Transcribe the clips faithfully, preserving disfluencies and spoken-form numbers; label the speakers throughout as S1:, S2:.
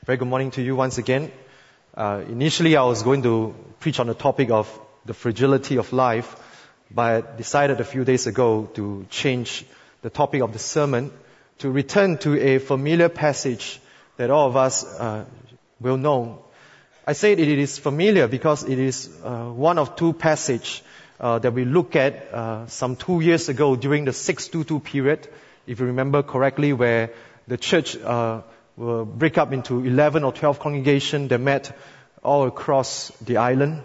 S1: Very good morning to you once again. Uh, initially, I was going to preach on the topic of the fragility of life, but I decided a few days ago to change the topic of the sermon to return to a familiar passage that all of us uh, will know. I say it is familiar because it is uh, one of two passages uh, that we looked at uh, some two years ago during the six two two period, if you remember correctly, where the church uh, will break up into eleven or twelve congregations that met all across the island.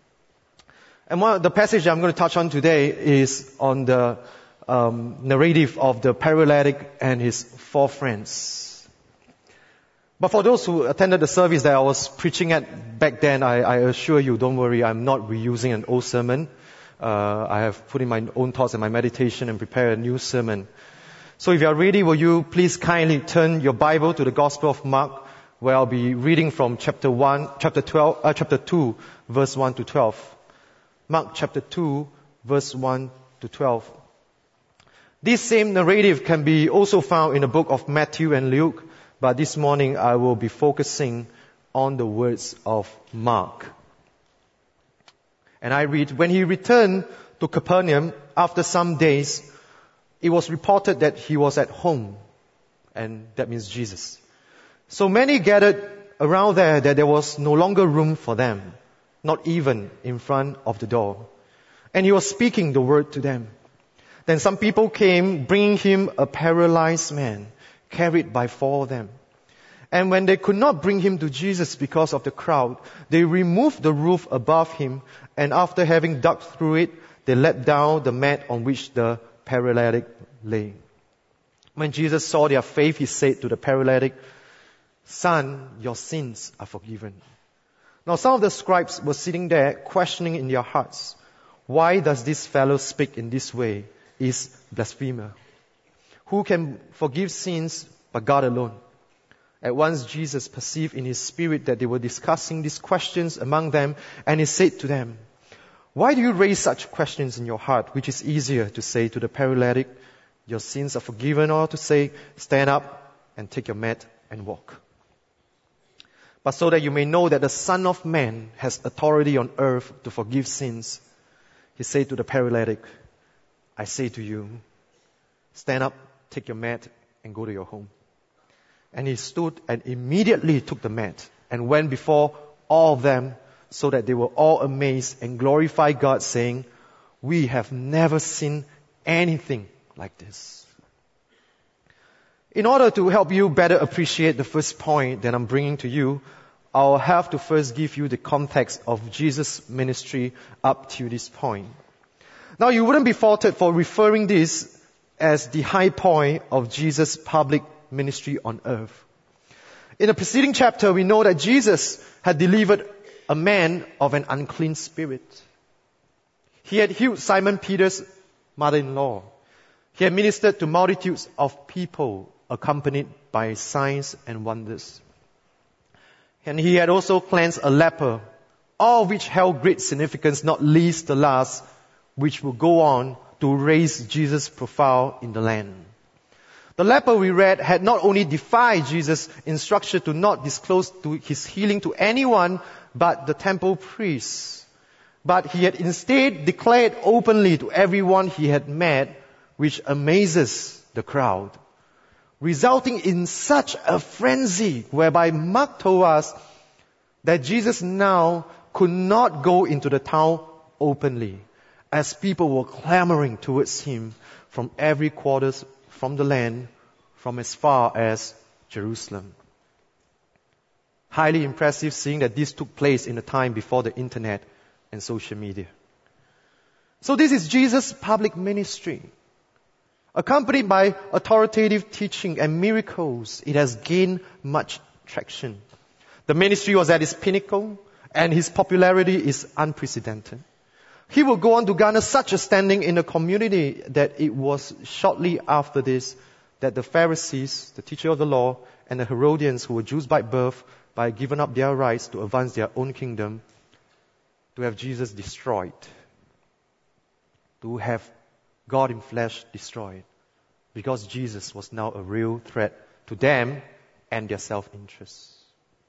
S1: And one of the passage I'm going to touch on today is on the um, narrative of the paralytic and his four friends. But for those who attended the service that I was preaching at back then, I, I assure you, don't worry, I'm not reusing an old sermon. Uh, I have put in my own thoughts and my meditation and prepared a new sermon. So if you are ready, will you please kindly turn your Bible to the Gospel of Mark, where I'll be reading from chapter one, chapter twelve, uh, chapter two, verse one to twelve. Mark chapter two, verse one to twelve. This same narrative can be also found in the book of Matthew and Luke, but this morning I will be focusing on the words of Mark. And I read, when he returned to Capernaum after some days, it was reported that he was at home, and that means Jesus. So many gathered around there that there was no longer room for them, not even in front of the door. And he was speaking the word to them. Then some people came, bringing him a paralyzed man, carried by four of them. And when they could not bring him to Jesus because of the crowd, they removed the roof above him, and after having dug through it, they let down the mat on which the paralytic lay. When Jesus saw their faith, he said to the paralytic, "Son, your sins are forgiven." Now some of the scribes were sitting there, questioning in their hearts, "Why does this fellow speak in this way? Is blasphemer. Who can forgive sins but God alone?" At once Jesus perceived in his spirit that they were discussing these questions among them, and he said to them, "Why do you raise such questions in your heart? Which is easier, to say to the paralytic, 'Your sins are forgiven,' or to say, 'Stand up and take your mat and walk'? But so that you may know that the Son of Man has authority on earth to forgive sins," he said to the paralytic, "I say to you, stand up, take your mat, and go to your home." And he stood and immediately took the mat and went before all of them, so that they were all amazed and glorified God, saying, "We have never seen anything like this." In order to help you better appreciate the first point that I'm bringing to you, I'll have to first give you the context of Jesus' ministry up to this point. Now, you wouldn't be faulted for referring this as the high point of Jesus' public ministry on earth. In the preceding chapter, we know that Jesus had delivered a man of an unclean spirit. He had healed Simon Peter's mother-in-law. He had ministered to multitudes of people, accompanied by signs and wonders. And he had also cleansed a leper, all of which held great significance, not least the last, which will go on to raise Jesus' profile in the land. The leper, we read, had not only defied Jesus' instruction to not disclose to his healing to anyone but the temple priests, but he had instead declared openly to everyone he had met, which amazes the crowd, resulting in such a frenzy whereby Mark told us that Jesus now could not go into the town openly, as people were clamoring towards him from every quarter from the land, from as far as Jerusalem. Highly impressive seeing that this took place in a time before the internet and social media. So this is Jesus' public ministry. Accompanied by authoritative teaching and miracles, it has gained much traction. The ministry was at its pinnacle, and his popularity is unprecedented. He will go on to garner such a standing in the community that it was shortly after this that the Pharisees, the teacher of the law, and the Herodians, who were Jews by birth, by giving up their rights to advance their own kingdom, to have Jesus destroyed, to have God in flesh destroyed, because Jesus was now a real threat to them and their self-interest.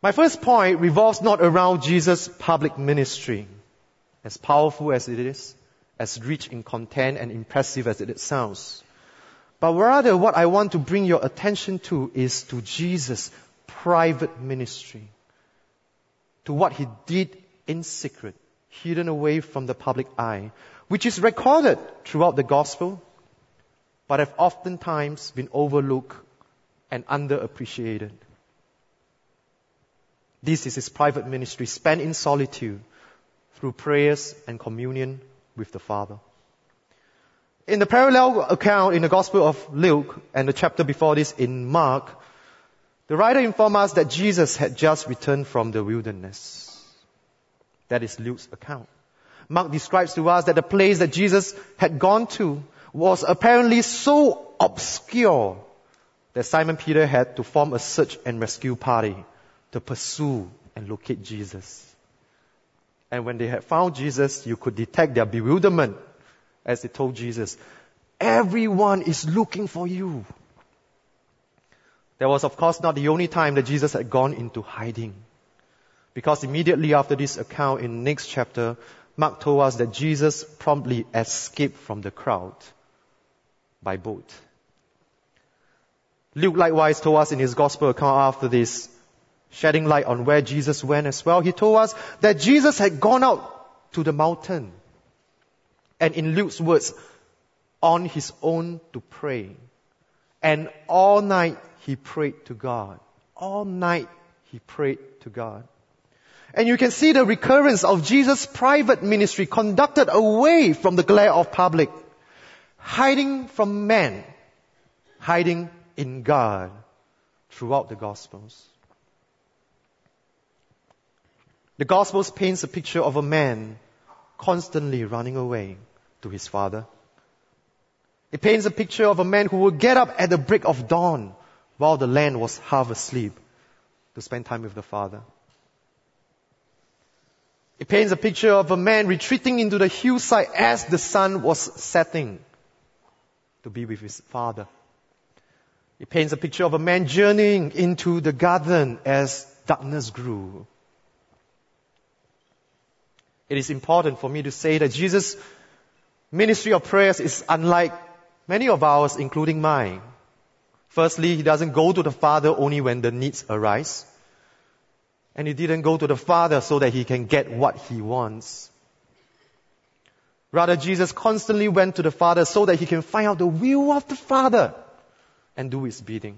S1: My first point revolves not around Jesus' public ministry, as powerful as it is, as rich in content and impressive as it sounds. But rather, what I want to bring your attention to is to Jesus' private ministry, to what he did in secret, hidden away from the public eye, which is recorded throughout the gospel, but have oftentimes been overlooked and underappreciated. This is his private ministry, spent in solitude, through prayers and communion with the Father. In the parallel account in the Gospel of Luke and the chapter before this in Mark, the writer informs us that Jesus had just returned from the wilderness. That is Luke's account. Mark describes to us that the place that Jesus had gone to was apparently so obscure that Simon Peter had to form a search and rescue party to pursue and locate Jesus. And when they had found Jesus, you could detect their bewilderment as they told Jesus, "Everyone is looking for you." That was, of course, not the only time that Jesus had gone into hiding. Because immediately after this account in the next chapter, Mark told us that Jesus promptly escaped from the crowd by boat. Luke likewise told us in his gospel account after this, shedding light on where Jesus went as well. He told us that Jesus had gone out to the mountain. And in Luke's words, on his own to pray. And all night he prayed to God. All night he prayed to God. And you can see the recurrence of Jesus' private ministry conducted away from the glare of public, hiding from men, hiding in God throughout the Gospels. The Gospels paints a picture of a man constantly running away to his Father. It paints a picture of a man who would get up at the break of dawn while the land was half asleep to spend time with the Father. It paints a picture of a man retreating into the hillside as the sun was setting to be with his Father. It paints a picture of a man journeying into the garden as darkness grew. It is important for me to say that Jesus' ministry of prayers is unlike many of ours, including mine. Firstly, he doesn't go to the Father only when the needs arise. And he didn't go to the Father so that he can get what he wants. Rather, Jesus constantly went to the Father so that he can find out the will of the Father and do his bidding.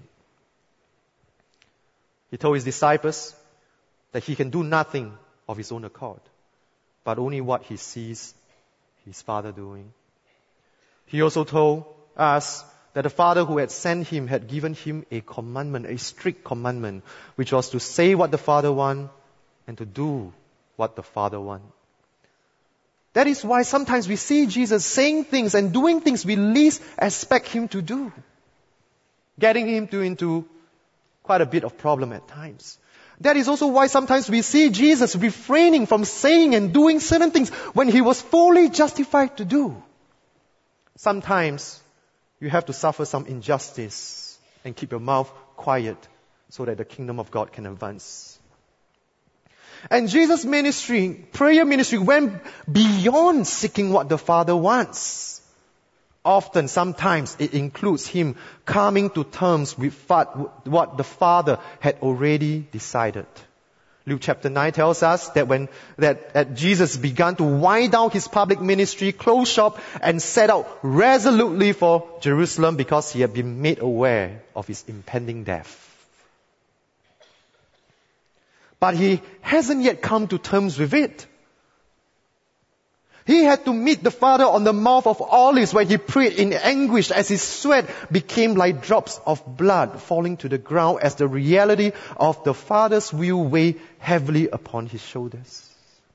S1: He told his disciples that he can do nothing of his own accord, but only what he sees his Father doing. He also told us that the Father who had sent him had given him a commandment, a strict commandment, which was to say what the Father wants and to do what the Father wants. That is why sometimes we see Jesus saying things and doing things we least expect him to do, getting him to, into quite a bit of problem at times. That is also why sometimes we see Jesus refraining from saying and doing certain things when he was fully justified to do. Sometimes you have to suffer some injustice and keep your mouth quiet so that the kingdom of God can advance. And Jesus' ministry, prayer ministry, went beyond seeking what the Father wants. Often, sometimes, it includes him coming to terms with what the Father had already decided. Luke chapter nine tells us that when that, that Jesus began to wind down his public ministry, closed shop, and set out resolutely for Jerusalem because he had been made aware of his impending death. But he hasn't yet come to terms with it. He had to meet the Father on the Mount of Olives where he prayed in anguish as his sweat became like drops of blood falling to the ground as the reality of the Father's will weighed heavily upon his shoulders.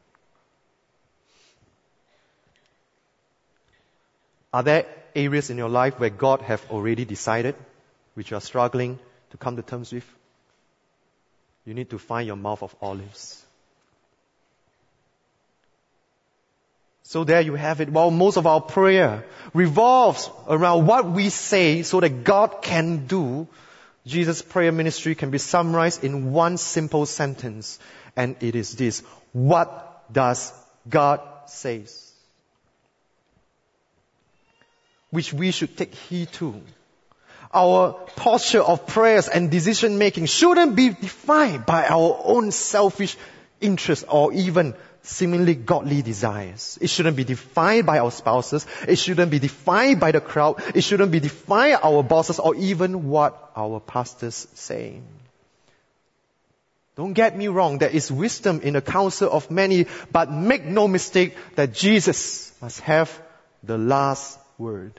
S1: Are there areas in your life where God have already decided, which you are struggling to come to terms with? You need to find your Mount of Olives. So there you have it. While most of our prayer revolves around what we say so that God can do, Jesus' prayer ministry can be summarized in one simple sentence, and it is this: what does God say? Which we should take heed to. Our posture of prayers and decision making shouldn't be defined by our own selfish interests or even seemingly godly desires. It shouldn't be defined by our spouses. It shouldn't be defined by the crowd. It shouldn't be defined by our bosses or even what our pastors say. Don't get me wrong, there is wisdom in the counsel of many, but make no mistake that Jesus must have the last word.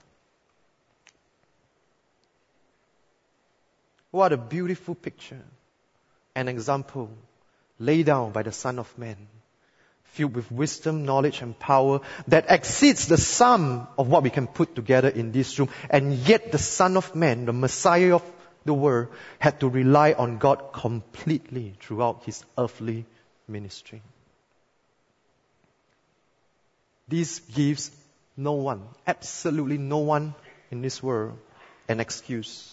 S1: What a beautiful picture, an example laid down by the Son of Man, filled with wisdom, knowledge, and power that exceeds the sum of what we can put together in this room. And yet the Son of Man, the Messiah of the world, had to rely on God completely throughout his earthly ministry. This gives no one, absolutely no one in this world, an excuse.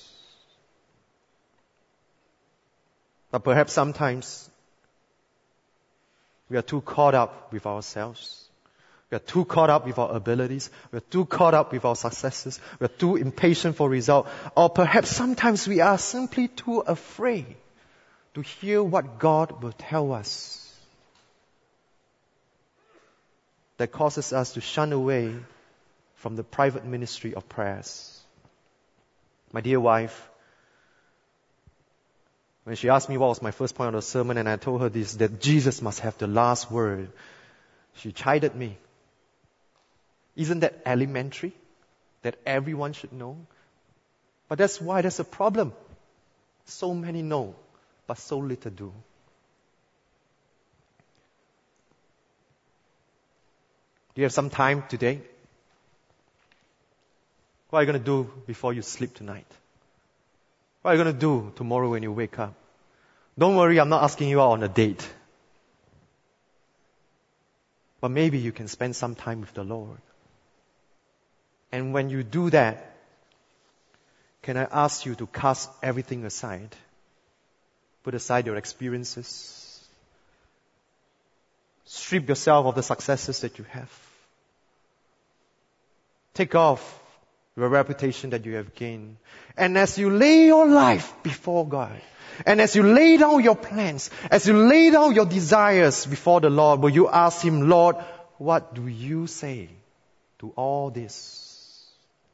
S1: But perhaps sometimes we are too caught up with ourselves. We are too caught up with our abilities. We are too caught up with our successes. We are too impatient for result. Or perhaps sometimes we are simply too afraid to hear what God will tell us. That causes us to shun away from the private ministry of prayers. My dear wife, when she asked me what was my first point of the sermon, and I told her this, that Jesus must have the last word, she chided me. Isn't that elementary? That everyone should know? But that's why there's a problem. So many know, but so little do. Do you have some time today? What are you going to do before you sleep tonight? What are you going to do tomorrow when you wake up? Don't worry, I'm not asking you out on a date. But maybe you can spend some time with the Lord. And when you do that, can I ask you to cast everything aside? Put aside your experiences. Strip yourself of the successes that you have. Take off your reputation that you have gained. And as you lay your life before God, and as you lay down your plans, as you lay down your desires before the Lord, will you ask Him, Lord, what do you say to all this?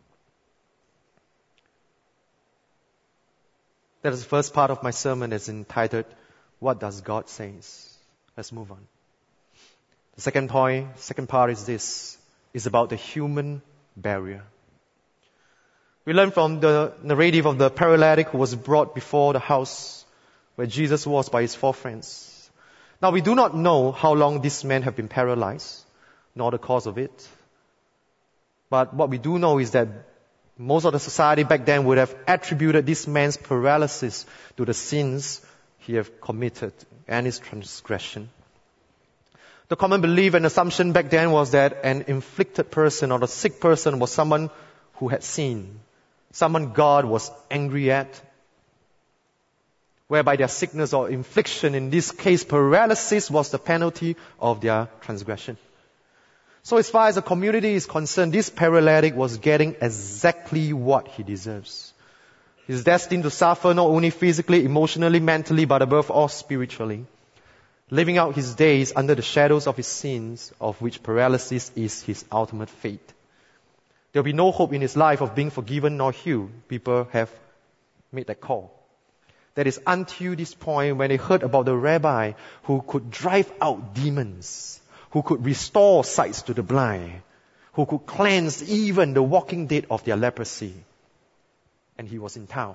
S1: That is the first part of my sermon that's entitled, What Does God Say? Let's move on. The second point, second part is this, is about the human barrier. We learn from the narrative of the paralytic who was brought before the house where Jesus was by his four friends. Now we do not know how long this man had been paralyzed, nor the cause of it. But what we do know is that most of the society back then would have attributed this man's paralysis to the sins he had committed and his transgression. The common belief and assumption back then was that an inflicted person or a sick person was someone who had sinned, someone God was angry at, whereby their sickness or infliction, in this case paralysis, was the penalty of their transgression. So as far as the community is concerned, this paralytic was getting exactly what he deserves. He's destined to suffer not only physically, emotionally, mentally, but above all spiritually, living out his days under the shadows of his sins, of which paralysis is his ultimate fate. There will be no hope in his life of being forgiven nor healed. People have made that call. That is until this point when they heard about the rabbi who could drive out demons, who could restore sight to the blind, who could cleanse even the walking dead of their leprosy. And he was in town.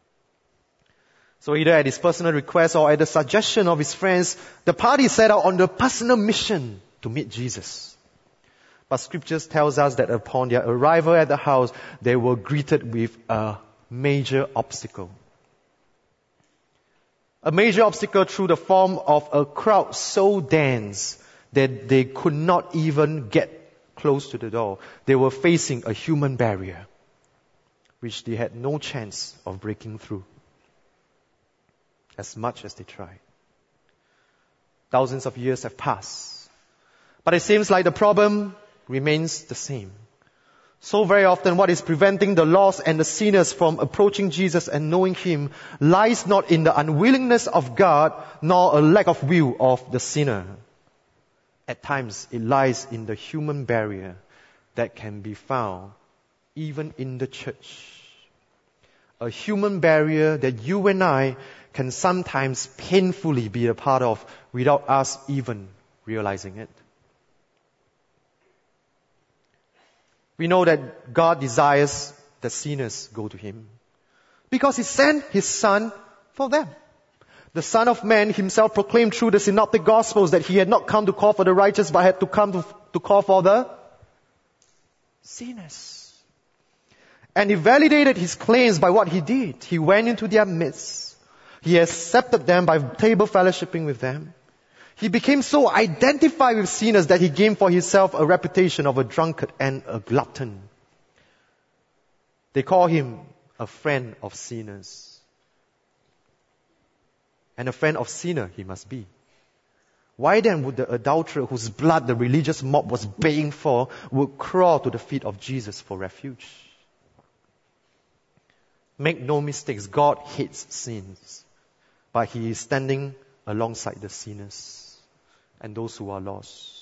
S1: So either at his personal request or at the suggestion of his friends, the party set out on the personal mission to meet Jesus. But scriptures tells us that upon their arrival at the house, they were greeted with a major obstacle. A major obstacle through the form of a crowd so dense that they could not even get close to the door. They were facing a human barrier, which they had no chance of breaking through. as much as they tried. Thousands of years have passed. But it seems like the problem remains the same. So very often what is preventing the lost and the sinners from approaching Jesus and knowing Him lies not in the unwillingness of God, nor a lack of will of the sinner. At times it lies in the human barrier that can be found even in the church. A human barrier that you and I can sometimes painfully be a part of without us even realizing it. We know that God desires that sinners go to Him because He sent His Son for them. The Son of Man Himself proclaimed through the Synoptic Gospels that He had not come to call for the righteous, but had to come to, to call for the sinners. And He validated His claims by what He did. He went into their midst. He accepted them by table fellowshipping with them. He became so identified with sinners that He gained for Himself a reputation of a drunkard and a glutton. They call Him a friend of sinners. And a friend of sinner He must be. Why then would the adulterer whose blood the religious mob was baying for would crawl to the feet of Jesus for refuge? Make no mistakes, God hates sins, but He is standing alongside the sinners and those who are lost.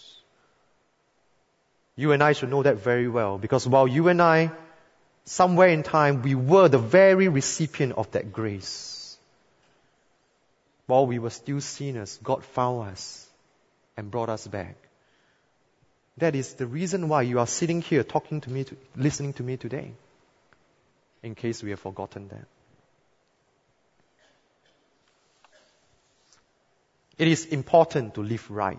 S1: You and I should know that very well, because while you and I, somewhere in time, we were the very recipient of that grace. While we were still sinners, God found us and brought us back. That is the reason why you are sitting here talking to me, to, listening to me today, in case we have forgotten that. It is important to live right.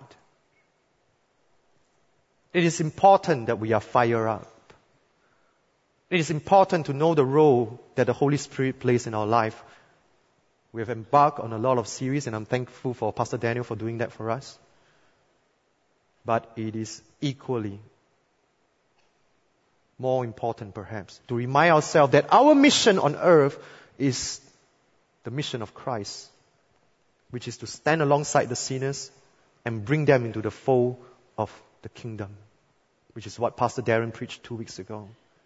S1: It is important that we are fired up. It is important to know the role that the Holy Spirit plays in our life. We have embarked on a lot of series, and I'm thankful for Pastor Daniel for doing that for us. But it is equally more important, perhaps, to remind ourselves that our mission on earth is the mission of Christ, which is to stand alongside the sinners and bring them into the fold of the kingdom, which is what Pastor Darren preached two weeks ago.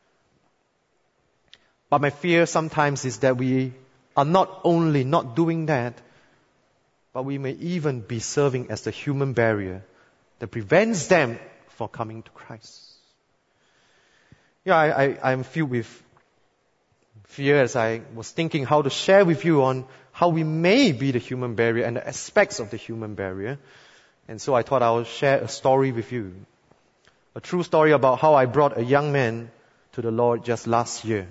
S1: But my fear sometimes is that we are not only not doing that, but we may even be serving as the human barrier that prevents them from coming to Christ. Yeah, I, I, I'm filled with fear as I was thinking how to share with you on how we may be the human barrier and the aspects of the human barrier. And so I thought I would share a story with you. A true story about how I brought a young man to the Lord just last year.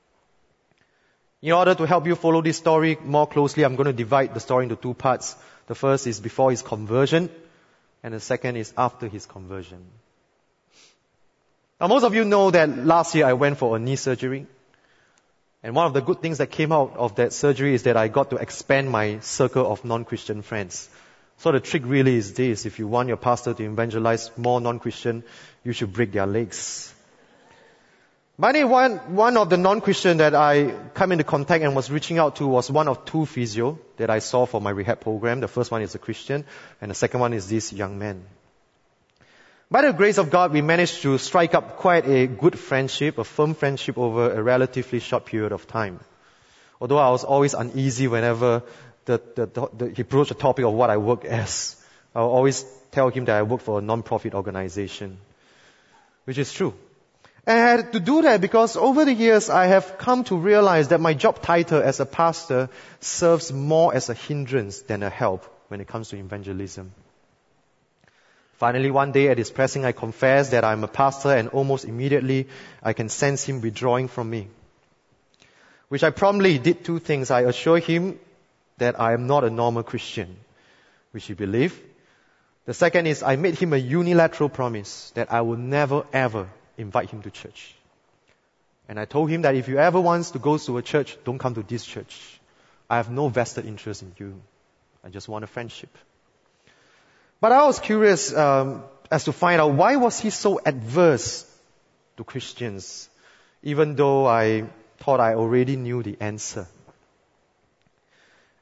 S1: In order to help you follow this story more closely, I'm going to divide the story into two parts. The first is before his conversion, and the second is after his conversion. Now, most of you know that last year I went for a knee surgery. And one of the good things that came out of that surgery is that I got to expand my circle of non-Christian friends. So the trick really is this: if you want your pastor to evangelize more non-Christian, you should break their legs. But anyway, one, one of the non-Christian that I come into contact and was reaching out to was one of two physio that I saw for my rehab program. The first one is a Christian, and the second one is this young man. By the grace of God, we managed to strike up quite a good friendship, a firm friendship over a relatively short period of time. Although I was always uneasy whenever the, the, the, the, he broached the topic of what I work as. I will always tell him that I work for a non-profit organization, which is true. And I had to do that because over the years I have come to realize that my job title as a pastor serves more as a hindrance than a help when it comes to evangelism. Finally, one day at his pressing, I confessed that I'm a pastor, and almost immediately I can sense him withdrawing from me. Which I promptly did two things. I assured him that I am not a normal Christian, which he believed. The second is I made him a unilateral promise that I will never ever invite him to church. And I told him that if he ever wants to go to a church, don't come to this church. I have no vested interest in you. I just want a friendship. But I was curious um, as to find out why was he so adverse to Christians, even though I thought I already knew the answer.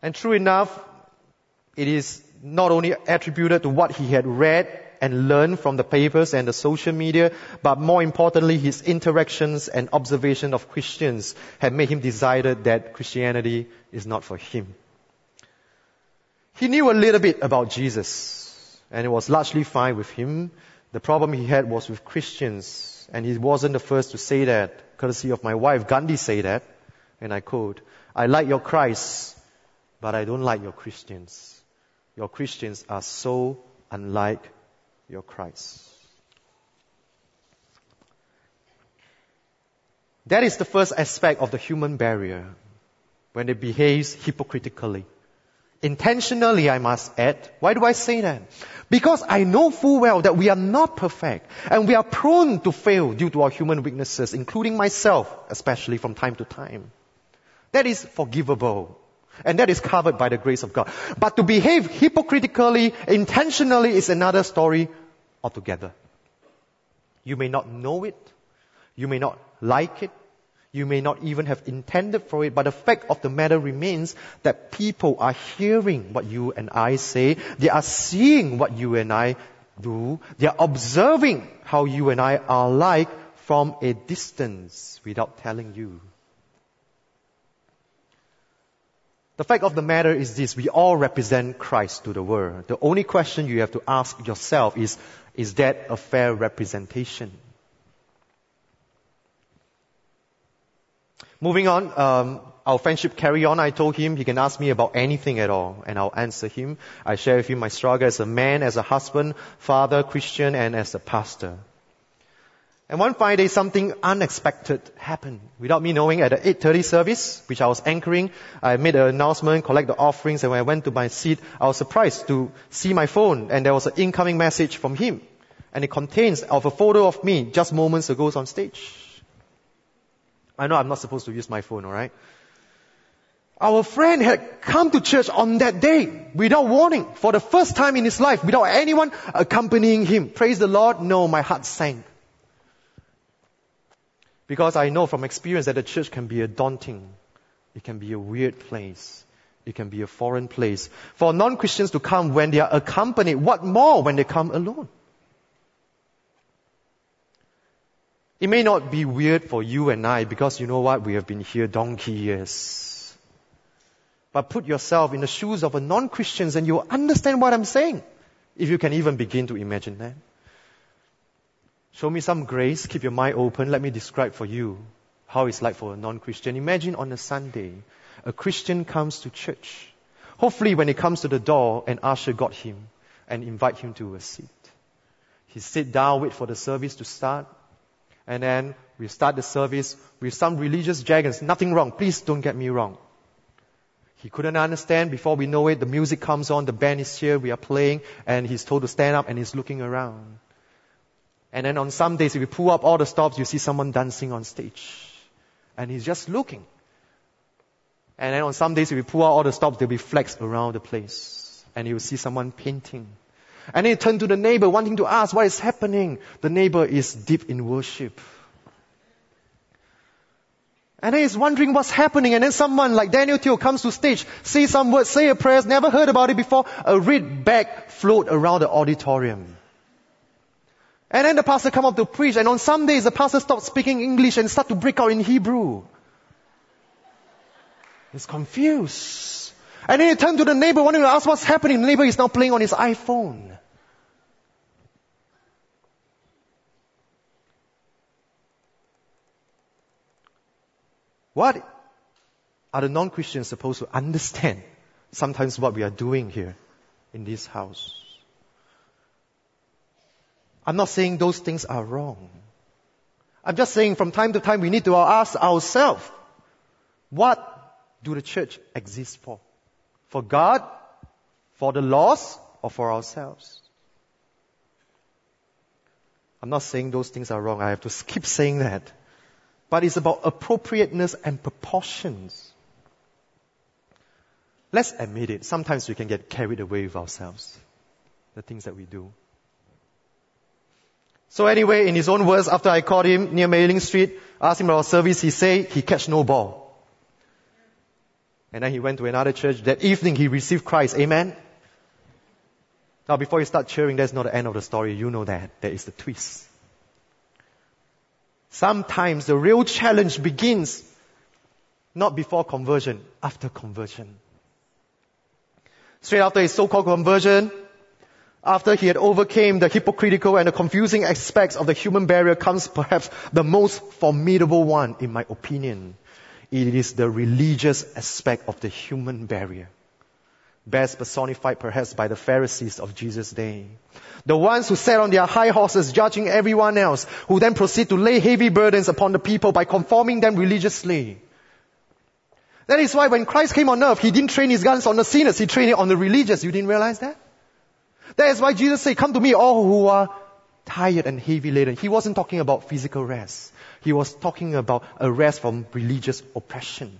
S1: And true enough, it is not only attributed to what he had read and learned from the papers and the social media, but more importantly, his interactions and observation of Christians had made him decided that Christianity is not for him. He knew a little bit about Jesus, and it was largely fine with him. The problem he had was with Christians, and he wasn't the first to say that. Courtesy of my wife, Gandhi said that, and I quote, "I like your Christ, but I don't like your Christians. Your Christians are so unlike your Christ." That is the first aspect of the human barrier, when it behaves hypocritically. Intentionally, I must add. Why do I say that? Because I know full well that we are not perfect, and we are prone to fail due to our human weaknesses, including myself, especially from time to time. That is forgivable. And that is covered by the grace of God. But to behave hypocritically, intentionally, is another story altogether. You may not know it. You may not like it. You may not even have intended for it. But the fact of the matter remains that people are hearing what you and I say. They are seeing what you and I do. They are observing how you and I are like from a distance without telling you. The fact of the matter is this: we all represent Christ to the world. The only question you have to ask yourself is, is that a fair representation? Moving on, um, our friendship carry on. I told him he can ask me about anything at all, and I'll answer him. I share with him my struggle as a man, as a husband, father, Christian, and as a pastor. And one fine day, something unexpected happened. Without me knowing, at the eight thirty service, which I was anchoring, I made an announcement, collect the offerings, and when I went to my seat, I was surprised to see my phone, and there was an incoming message from him. And it contains of a photo of me just moments ago on stage. I know I'm not supposed to use my phone, alright? Our friend had come to church on that day without warning, for the first time in his life, without anyone accompanying him. Praise the Lord. No, my heart sank. Because I know from experience that the church can be a daunting, it can be a weird place, it can be a foreign place. For non-Christians to come when they are accompanied, what more when they come alone? It may not be weird for you and I, because you know what, we have been here donkey years. But put yourself in the shoes of a non-Christian and you'll understand what I'm saying, if you can even begin to imagine that. Show me some grace, keep your mind open, let me describe for you how it's like for a non-Christian. Imagine on a Sunday, a Christian comes to church. Hopefully when he comes to the door, an usher got him and invite him to a seat. He sit down, wait for the service to start, and then we start the service with some religious jargons. Nothing wrong, please don't get me wrong. He couldn't understand. Before we know it, the music comes on, the band is here, we are playing, and he's told to stand up and he's looking around. And then on some days, if you pull up all the stops, you see someone dancing on stage. And he's just looking. And then on some days, if you pull out all the stops, there'll be flags around the place. And you'll see someone painting. And then you turn to the neighbor, wanting to ask what is happening. The neighbor is deep in worship. And then he's wondering what's happening. And then someone like Daniel Teo comes to stage, say some words, say a prayer, never heard about it before. A red bag float around the auditorium. And then the pastor come up to preach, and on some days the pastor stops speaking English and start to break out in Hebrew. He's confused. And then he turn to the neighbor, wanting to ask what's happening. The neighbor is now playing on his iPhone. What are the non-Christians supposed to understand sometimes what we are doing here in this house? I'm not saying those things are wrong. I'm just saying from time to time we need to ask ourselves, what do the church exist for? For God, for the lost, or for ourselves? I'm not saying those things are wrong. I have to keep saying that. But it's about appropriateness and proportions. Let's admit it. Sometimes we can get carried away with ourselves. The things that we do. So anyway, in his own words, after I called him near Mei Ling Street, asked him about service, he said he catch no ball. And then he went to another church. That evening he received Christ. Amen? Now before you start cheering, that's not the end of the story. You know that. There is the twist. Sometimes the real challenge begins not before conversion, after conversion. Straight after his so-called conversion, after he had overcame the hypocritical and the confusing aspects of the human barrier, comes perhaps the most formidable one, in my opinion. It is the religious aspect of the human barrier. Best personified perhaps by the Pharisees of Jesus' day. The ones who sat on their high horses judging everyone else, who then proceed to lay heavy burdens upon the people by conforming them religiously. That is why when Christ came on earth, He didn't train His guns on the sinners, He trained it on the religious. You didn't realize that? That is why Jesus said, come to me all who are tired and heavy laden. He wasn't talking about physical rest. He was talking about a rest from religious oppression.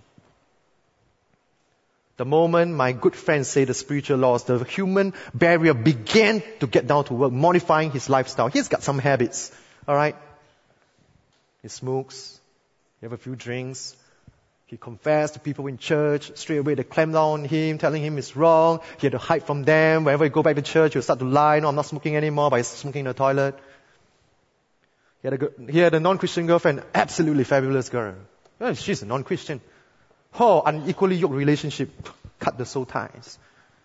S1: The moment my good friends say the spiritual laws, the human barrier began to get down to work, modifying his lifestyle. He's got some habits, alright? He smokes, he have a few drinks, he confessed to people in church, straight away they clamp down on him, telling him it's wrong, he had to hide from them. Whenever he go back to church, he'll start to lie, no, I'm not smoking anymore, but he's smoking in the toilet. He had a, he had a non-Christian girlfriend, absolutely fabulous girl. Oh, she's a non-Christian. Oh, unequally yoked relationship, cut the soul ties.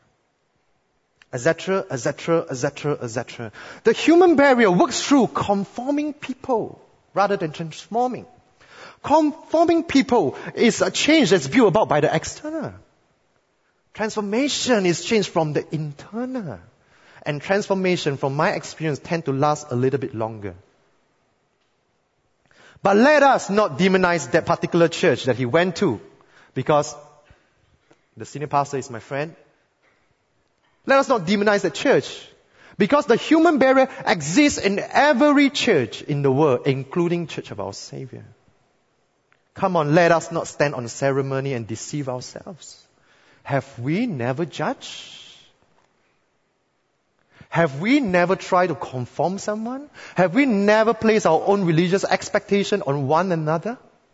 S1: Etc., etc., etc., et cetera. The human barrier works through conforming people rather than transforming. Conforming people is a change that's brought about by the external. Transformation is change from the internal. And transformation, from my experience, tend to last a little bit longer. But let us not demonize that particular church that he went to, because the senior pastor is my friend. Let us not demonize that church, because the human barrier exists in every church in the world, including Church of Our Savior. Come on, let us not stand on ceremony and deceive ourselves. Have we never judged? Have we never tried to conform someone? Have we never placed our own religious expectation on one another?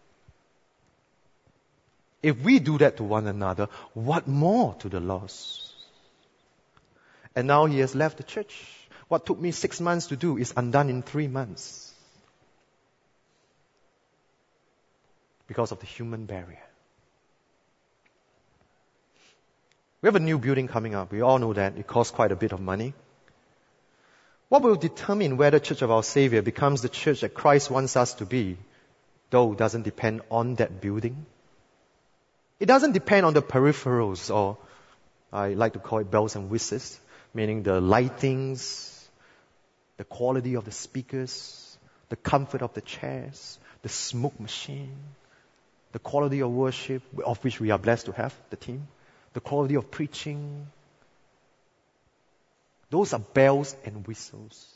S1: If we do that to one another, what more to the lost? And now he has left the church. What took me six months to do is undone in three months. Because of the human barrier. We have a new building coming up. We all know that. It costs quite a bit of money. What will determine whether Church of Our Savior becomes the church that Christ wants us to be, though doesn't depend on that building? It doesn't depend on the peripherals, or I like to call it bells and whistles, meaning the lightings, the quality of the speakers, the comfort of the chairs, the smoke machine, the quality of worship, of which we are blessed to have, the team, the quality of preaching. Those are bells and whistles.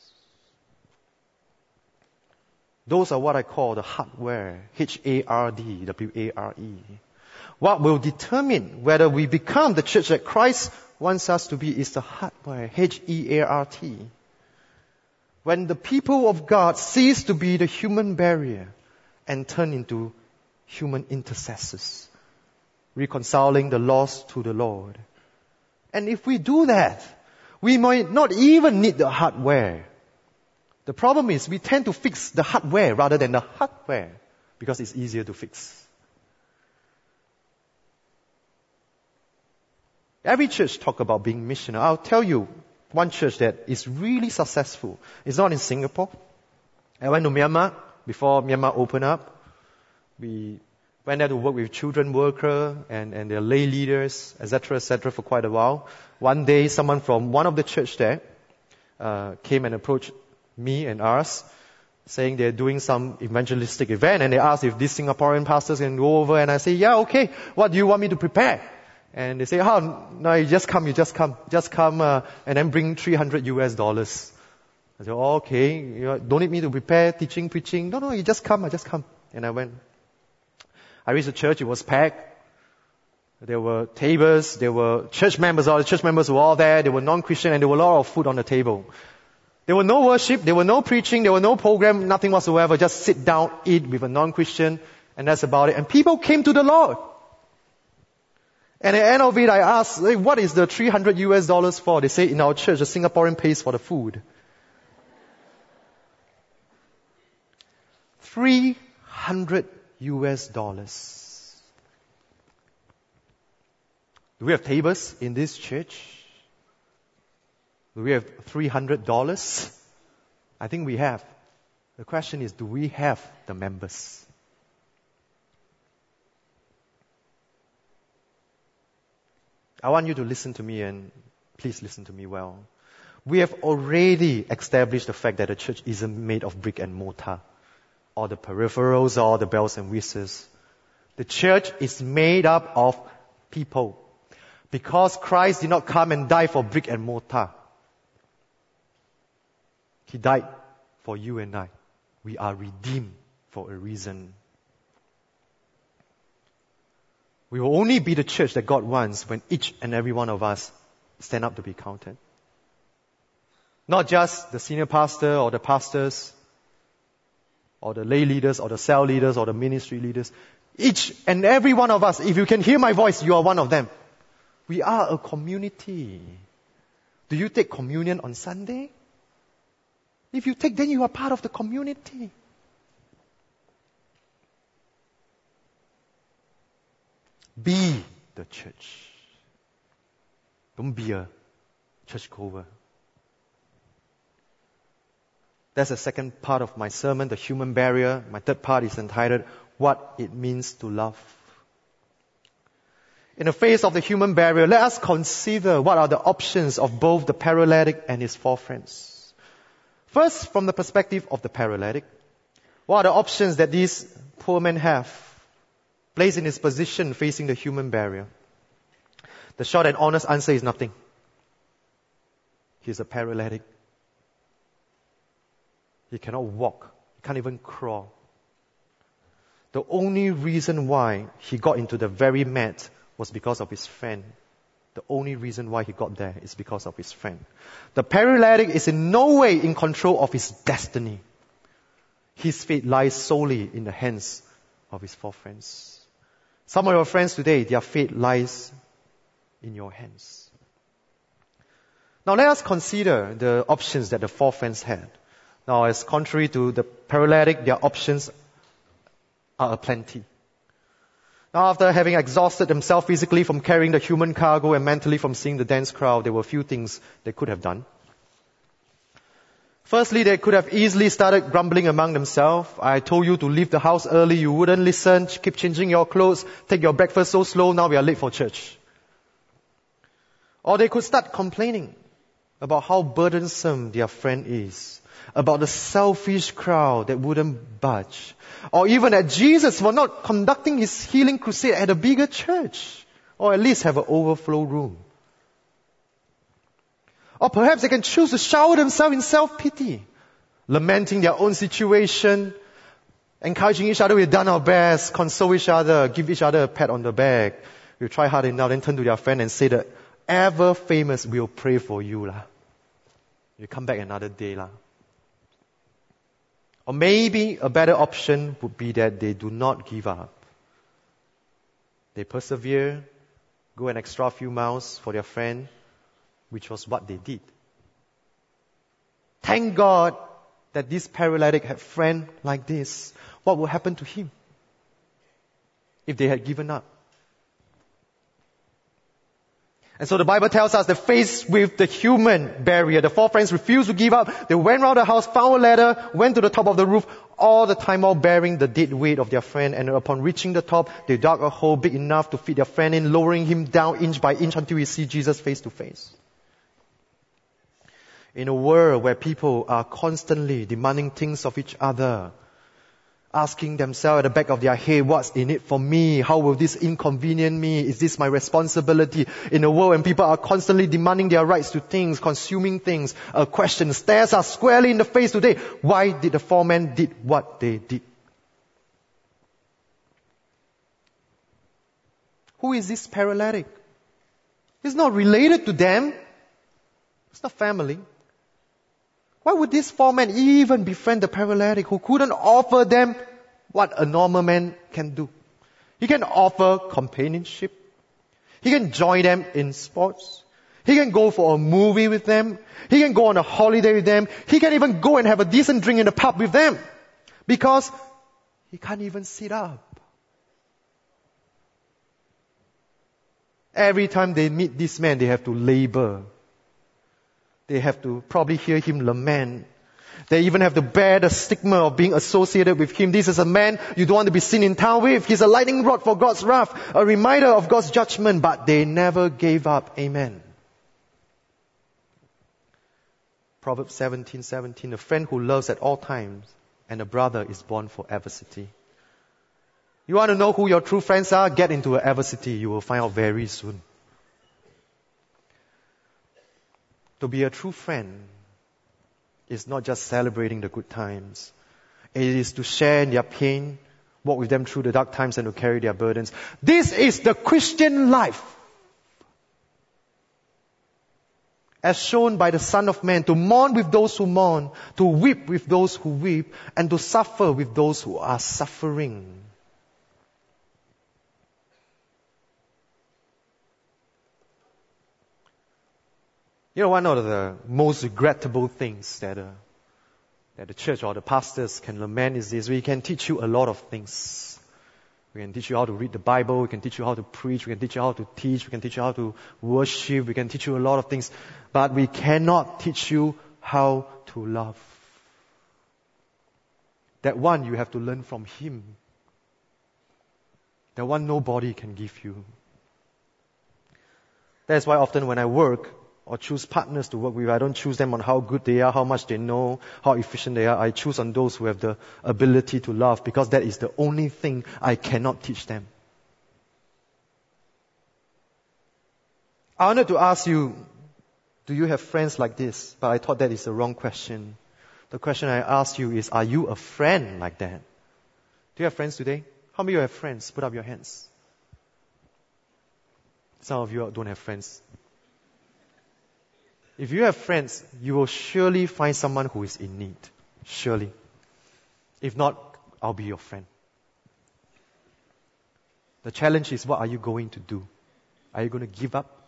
S1: Those are what I call the hardware, H A R D W A R E. What will determine whether we become the church that Christ wants us to be is the hardware, H E A R T. When the people of God cease to be the human barrier and turn into human intercessors, reconciling the lost to the Lord. And if we do that, we might not even need the hardware. The problem is we tend to fix the hardware rather than the hardware because it's easier to fix. Every church talk about being missional. I'll tell you one church that is really successful. It's not in Singapore. I went to Myanmar before Myanmar opened up. We went there to work with children workers and, and their lay leaders, et cetera, et cetera, for quite a while. One day, someone from one of the church there uh, came and approached me and us, saying they're doing some evangelistic event, and they asked if these Singaporean pastors can go over. And I say, yeah, okay. What do you want me to prepare? And they say, oh, no, you just come, you just come, just come, uh, and then bring three hundred U S dollars. I said, oh, okay. You don't need me to prepare teaching, preaching. No, no, you just come, I just come. And I went. I reached the church, it was packed. There were tables, there were church members, all the church members were all there, there were non-Christian, and there were a lot of food on the table. There were no worship, there were no preaching, there were no program, nothing whatsoever, just sit down, eat with a non-Christian, and that's about it. And people came to the Lord. And at the end of it, I asked, hey, what is the three hundred U S dollars for? They say in our church, the Singaporean pays for the food. three hundred U S dollars. Do we have tables in this church? Do we have three hundred dollars? I think we have. The question is, do we have the members? I want you to listen to me, and please listen to me well. We have already established the fact that the church isn't made of brick and mortar, or the peripherals, or the bells and whistles. The church is made up of people. Because Christ did not come and die for brick and mortar. He died for you and I. We are redeemed for a reason. We will only be the church that God wants when each and every one of us stand up to be counted. Not just the senior pastor or the pastors or the lay leaders or the cell leaders or the ministry leaders. Each and every one of us, if you can hear my voice, you are one of them. We are a community. Do you take communion on Sunday? If you take, then you are part of the community. Be the church. Don't be a churchgoer. That's the second part of my sermon, the human barrier. My third part is entitled, What It Means to Love. In the face of the human barrier, let us consider what are the options of both the paralytic and his four friends. First, from the perspective of the paralytic, what are the options that these poor men have, placed in his position facing the human barrier? The short and honest answer is nothing. He's a paralytic. He cannot walk. He can't even crawl. The only reason why he got into the very mat was because of his friend. The only reason why he got there is because of his friend. The paralytic is in no way in control of his destiny. His fate lies solely in the hands of his four friends. Some of your friends today, their fate lies in your hands. Now let us consider the options that the four friends had. Now, as contrary to the paralytic, their options are aplenty. Now, after having exhausted themselves physically from carrying the human cargo and mentally from seeing the dense crowd, there were a few things they could have done. Firstly, they could have easily started grumbling among themselves. I told you to leave the house early, you wouldn't listen, keep changing your clothes, take your breakfast so slow, now we are late for church. Or they could start complaining about how burdensome their friend is, about the selfish crowd that wouldn't budge, or even at Jesus for not conducting his healing crusade at a bigger church, or at least have an overflow room. Or perhaps they can choose to shower themselves in self-pity, lamenting their own situation, encouraging each other, we've done our best, console each other, give each other a pat on the back. You try hard enough, then turn to their friend and say that ever famous will pray for you lah. You come back another day lah. Or maybe a better option would be that they do not give up. They persevere, go an extra few miles for their friend, which was what they did. Thank God that this paralytic had a friend like this. What would happen to him if they had given up? And so the Bible tells us that faced with the human barrier, the four friends refused to give up. They went around the house, found a ladder, went to the top of the roof, all the time while bearing the dead weight of their friend. And upon reaching the top, they dug a hole big enough to fit their friend in, lowering him down inch by inch until we see Jesus face to face. In a world where people are constantly demanding things of each other, asking themselves at the back of their head, what's in it for me? How will this inconvenience me? Is this my responsibility? In a world when people are constantly demanding their rights to things, consuming things, a question stares us squarely in the face today. Why did the four men did what they did? Who is this paralytic? He's not related to them. It's not family. Why would these four men even befriend the paralytic who couldn't offer them what a normal man can do? He can offer companionship. He can join them in sports. He can go for a movie with them. He can go on a holiday with them. He can even go and have a decent drink in the pub with them. Because he can't even sit up. Every time they meet this man, they have to labor. They have to probably hear him lament. They even have to bear the stigma of being associated with him. This is a man you don't want to be seen in town with. He's a lightning rod for God's wrath, a reminder of God's judgment, but they never gave up. Amen. Proverbs seventeen seventeen, a friend who loves at all times, and a brother is born for adversity. You want to know who your true friends are? Get into an adversity. You will find out very soon. To be a true friend is not just celebrating the good times. It is to share in their pain, walk with them through the dark times, and to carry their burdens. This is the Christian life. As shown by the Son of Man, to mourn with those who mourn, to weep with those who weep, and to suffer with those who are suffering. You know, one of the most regrettable things that, uh, that the church or the pastors can lament is this: we can teach you a lot of things. We can teach you how to read the Bible, we can teach you how to preach, we can teach you how to teach, we can teach you how to worship, we can teach you a lot of things, but we cannot teach you how to love. That one you have to learn from Him. That one nobody can give you. That's why often when I work, or choose partners to work with, I don't choose them on how good they are, how much they know, how efficient they are. I choose on those who have the ability to love, because that is the only thing I cannot teach them. I wanted to ask you, do you have friends like this? But I thought that is the wrong question. The question I asked you is, are you a friend like that? Do you have friends today? How many of you have friends? Put up your hands. Some of you don't have friends. If you have friends, you will surely find someone who is in need. Surely. If not, I'll be your friend. The challenge is, what are you going to do? Are you going to give up?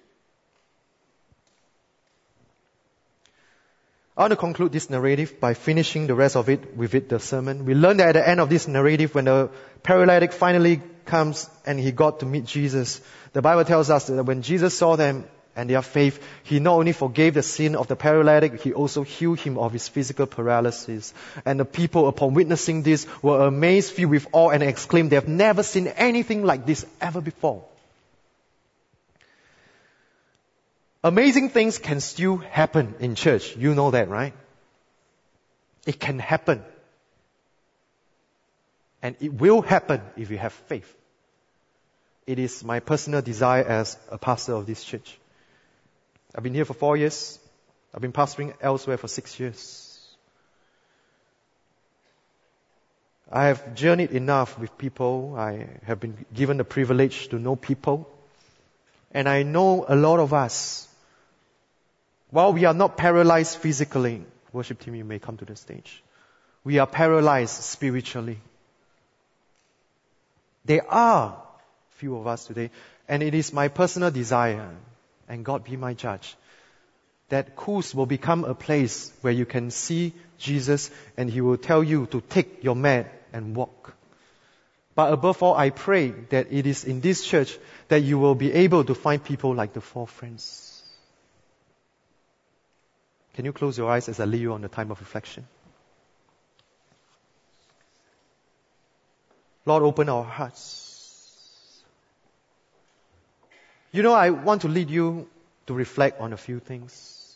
S1: I want to conclude this narrative by finishing the rest of it with it, the sermon. We learn that at the end of this narrative, when the paralytic finally comes and he got to meet Jesus, the Bible tells us that when Jesus saw them and their faith, He not only forgave the sin of the paralytic, He also healed him of his physical paralysis. And the people, upon witnessing this, were amazed, filled with awe, and exclaimed, they have never seen anything like this ever before. Amazing things can still happen in church. You know that, right? It can happen. And it will happen if you have faith. It is my personal desire as a pastor of this church. I've been here for four years. I've been pastoring elsewhere for six years. I have journeyed enough with people. I have been given the privilege to know people. And I know a lot of us, while we are not paralyzed physically, worship team, you may come to the stage. We are paralyzed spiritually. There are few of us today, and it is my personal desire, and God be my judge, that Kuz will become a place where you can see Jesus and He will tell you to take your mat and walk. But above all, I pray that it is in this church that you will be able to find people like the four friends. Can you close your eyes as I lead you on the time of reflection? Lord, open our hearts. You know, I want to lead you to reflect on a few things.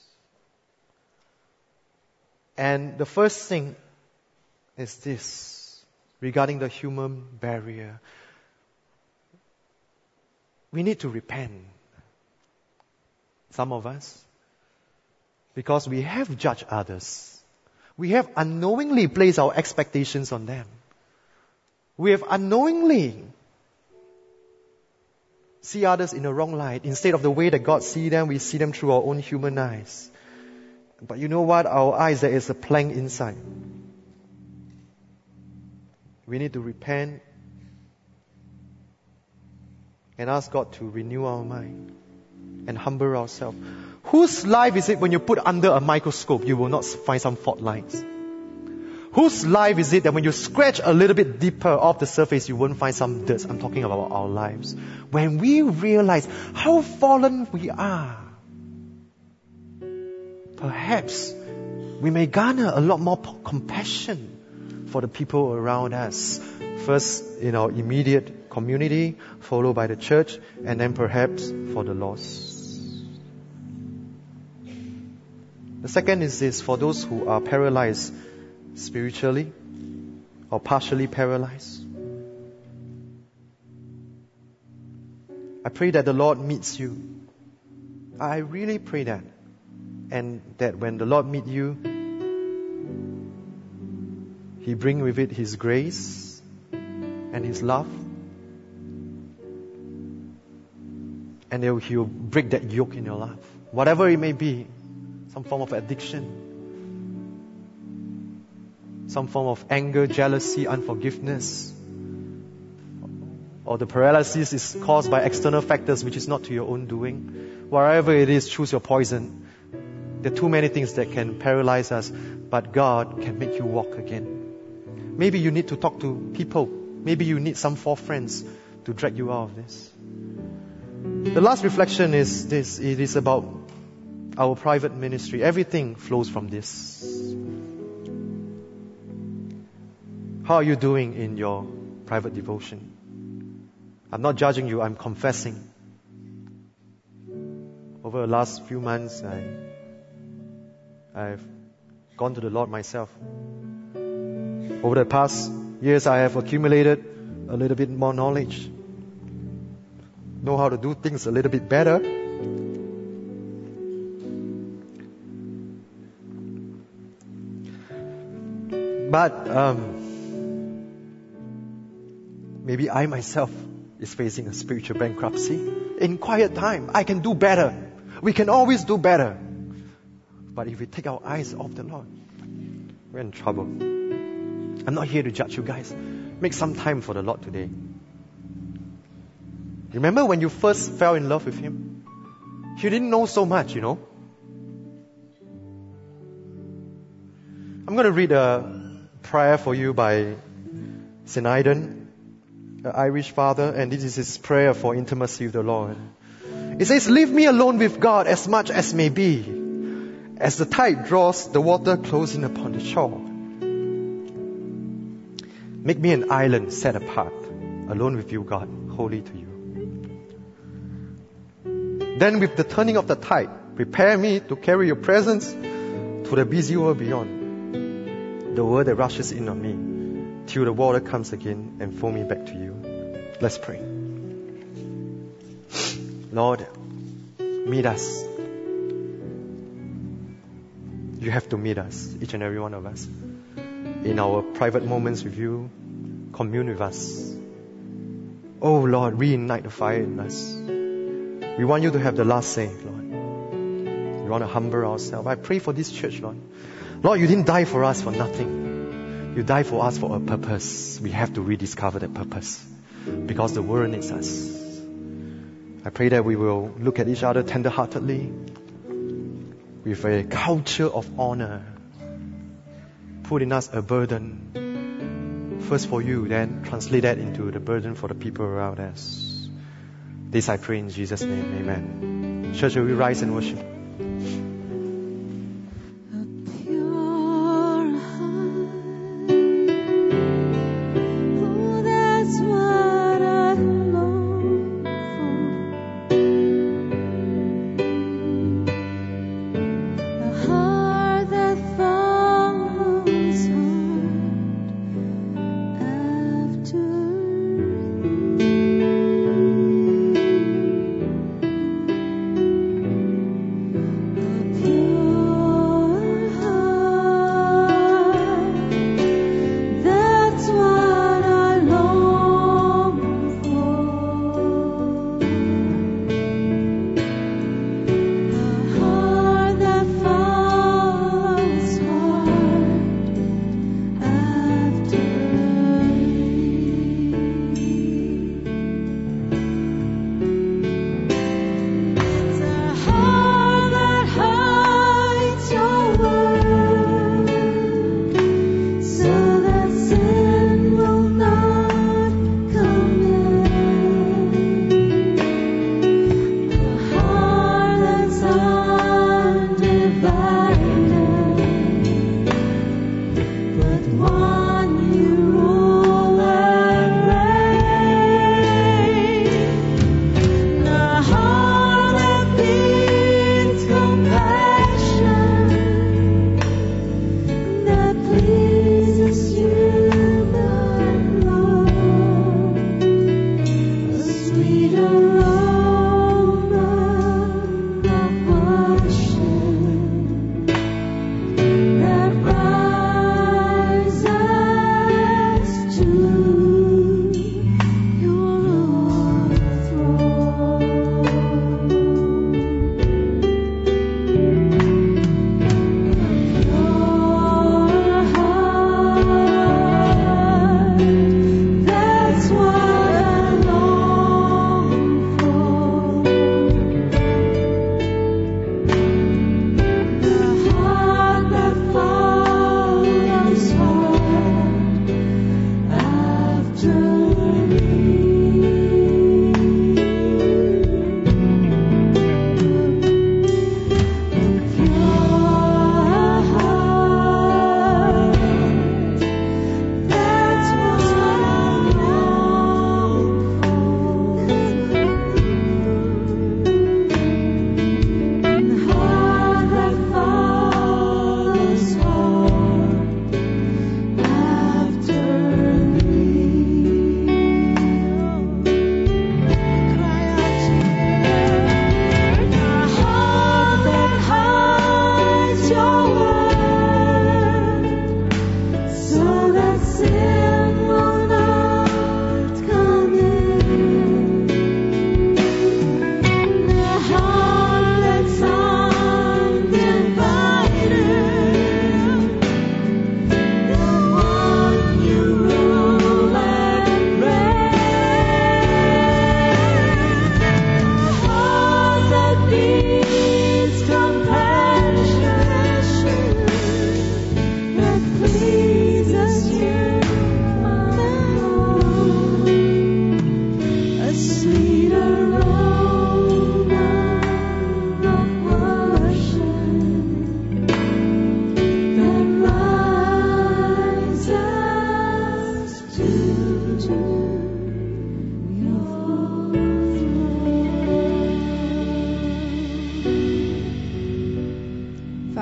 S1: And the first thing is this, regarding the human barrier. We need to repent. Some of us. Because we have judged others. We have unknowingly placed our expectations on them. We have unknowingly see others in the wrong light. Instead of the way that God sees them, we see them through our own human eyes. But you know what? Our eyes, there is a plank inside. We need to repent and ask God to renew our mind and humble ourselves. Whose life is it when you put under a microscope, you will not find some fault lines? Whose life is it that when you scratch a little bit deeper off the surface, you won't find some dirt? I'm talking about our lives. When we realize how fallen we are, perhaps we may garner a lot more compassion for the people around us. First, in our immediate community, followed by the church, and then perhaps for the lost. The second is this, for those who are paralyzed spiritually or partially paralyzed. I pray that the Lord meets you. I really pray that. And that when the Lord meets you, He brings with it His grace and His love. And He will break that yoke in your life. Whatever it may be, some form of addiction, some form of anger, jealousy, unforgiveness, or the paralysis is caused by external factors which is not to your own doing. Wherever it is, choose your poison. There are too many things that can paralyze us, but God can make you walk again. Maybe you need to talk to people. Maybe you need some four friends to drag you out of this. The last reflection is this. It is about our private ministry. Everything flows from this. How are you doing in your private devotion? I'm not judging you, I'm confessing. Over the last few months, I, I've gone to the Lord myself. Over the past years, I have accumulated a little bit more knowledge. Know how to do things a little bit better. But um, maybe I myself is facing a spiritual bankruptcy. In quiet time, I can do better. We can always do better. But if we take our eyes off the Lord, we're in trouble. I'm not here to judge you guys. Make some time for the Lord today. Remember when you first fell in love with Him? You didn't know so much, you know. I'm going to read a prayer for you by Saint Aidan, an Irish father, and this is his prayer for intimacy with the Lord. It says, "Leave me alone with God as much as may be, as the tide draws the water closing upon the shore. Make me an island set apart, alone with you, God, holy to you. Then with the turning of the tide, prepare me to carry your presence to the busy world beyond, the world that rushes in on me, till the water comes again and fold me back to you." Let's pray. Lord, meet us. You have to meet us, each and every one of us. In our private moments with you, commune with us. Oh Lord, reignite the fire in us. We want you to have the last say, Lord. We want to humble ourselves. I pray for this church, Lord. Lord, you didn't die for us for nothing. You died for us for a purpose. We have to rediscover that purpose, because the world needs us. I pray that we will look at each other tender-heartedly, with a culture of honor. Put in us a burden, first for you, then translate that into the burden for the people around us. This I pray in Jesus' name, amen. Church, will we rise and worship?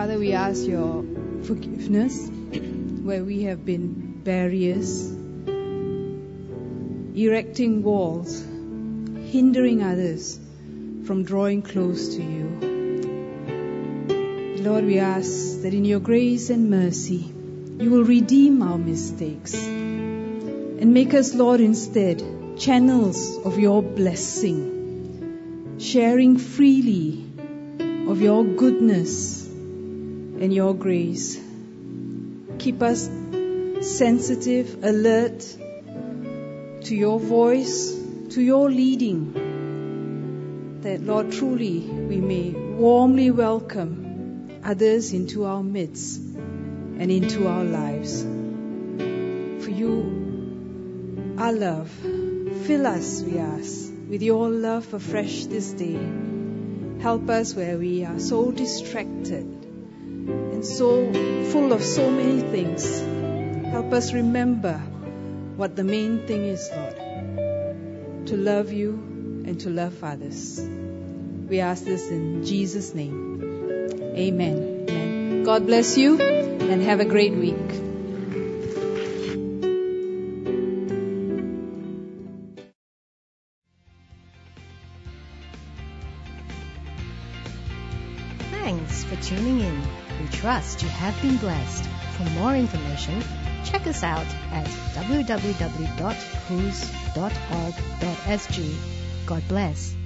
S2: Father, we ask your forgiveness where we have been barriers, erecting walls, hindering others from drawing close to you. Lord, we ask that in your grace and mercy, you will redeem our mistakes and make us, Lord, instead channels of your blessing, sharing freely of your goodness and your grace. Keep us sensitive, alert to your voice, to your leading, that, Lord, truly we may warmly welcome others into our midst and into our lives. For you, our love, fill us, we ask, with your love afresh this day. Help us where we are so distracted and so full of so many things. Help us remember what the main thing is, Lord, to love you and to love others. We ask this in Jesus' name. Amen. Amen. God bless you and have a great week.
S3: Thanks for tuning in. We trust you have been blessed. For more information, check us out at w w w dot cruz dot org dot s g. God bless.